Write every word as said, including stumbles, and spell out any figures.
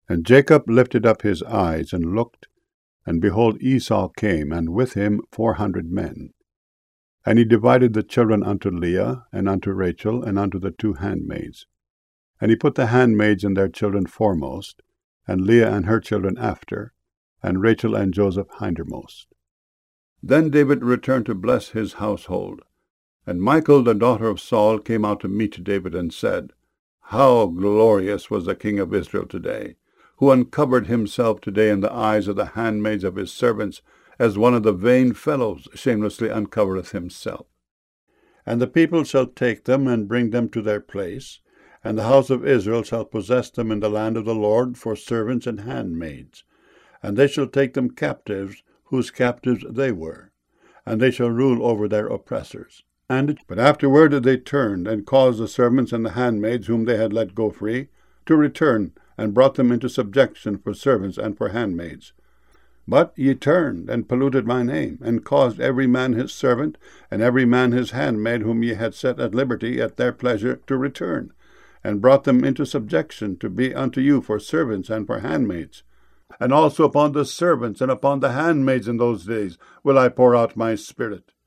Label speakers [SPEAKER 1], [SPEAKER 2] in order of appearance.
[SPEAKER 1] And Jacob lifted up his eyes and looked, and behold, Esau came, and with him four hundred men. And he divided the children unto Leah, and unto Rachel, and unto the two handmaids. And he put the handmaids and their children foremost, and Leah and her children after, and Rachel and Joseph hindermost. Then David returned to bless his household. And Michal, the daughter of Saul, came out to meet David, and said, How glorious was the king of Israel today, who uncovered himself today in the eyes of the handmaids of his servants, as one of the vain fellows shamelessly uncovereth himself. And the people shall take them, and bring them to their place, and the house of Israel shall possess them in the land of the Lord for servants and handmaids. And they shall take them captives, whose captives they were, and they shall rule over their oppressors. And but afterward they turned, and caused the servants and the handmaids whom they had let go free to return, and brought them into subjection for servants and for handmaids. But ye turned, and polluted my name, and caused every man his servant, and every man his handmaid, whom ye had set at liberty at their pleasure, to return, and brought them into subjection to be unto you for servants and for handmaids. And also upon the servants and upon the handmaids in those days will I pour out my spirit.